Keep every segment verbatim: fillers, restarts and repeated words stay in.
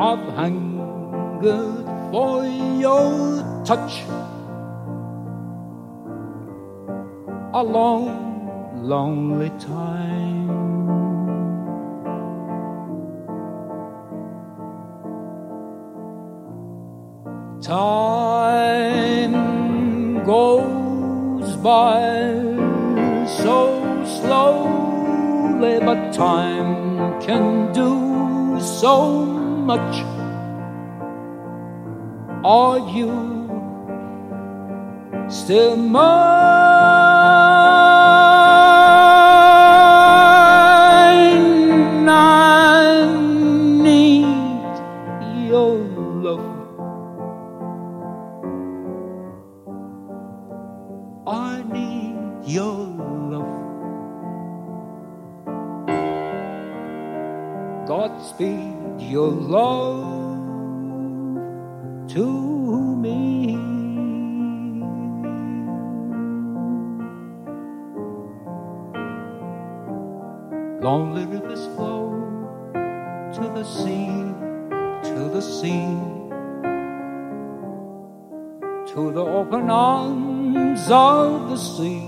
I've hungered for your touch a long, lonely time. Time goes by so slowly, but time can do so much. Are you still mine? I need your love. I need your love. Godspeed your love to me. Lonely rivers flow to the sea, to the sea, to the open arms of the sea.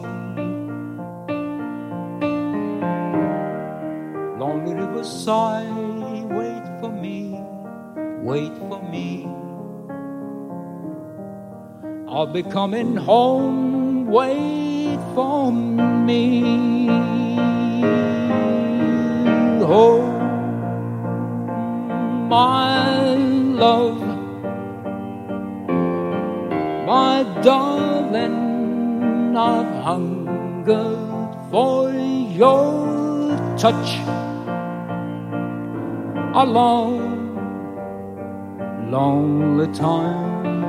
Lonely rivers sigh, wait for me, wait for me. I'll be coming home, wait for me. Oh, my love, my darling, I've hungered for your touch a long, lonely time.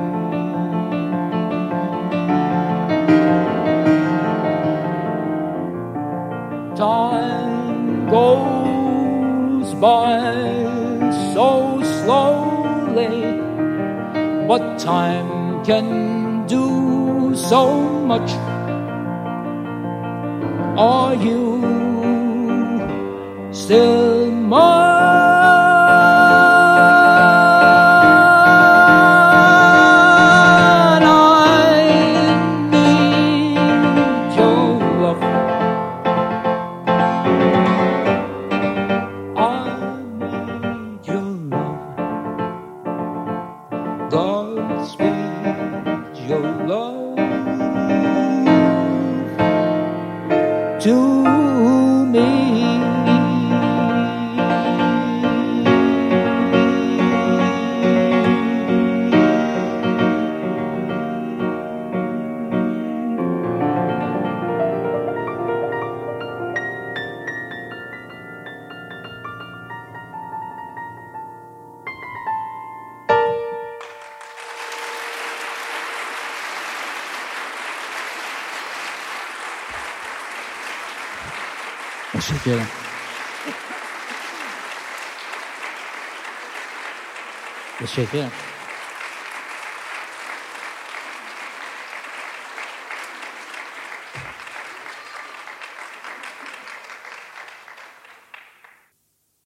Time goes by so slowly, but time can do so much. Are you still mine? Godspeed your love to me. Teşekkür Teşekkür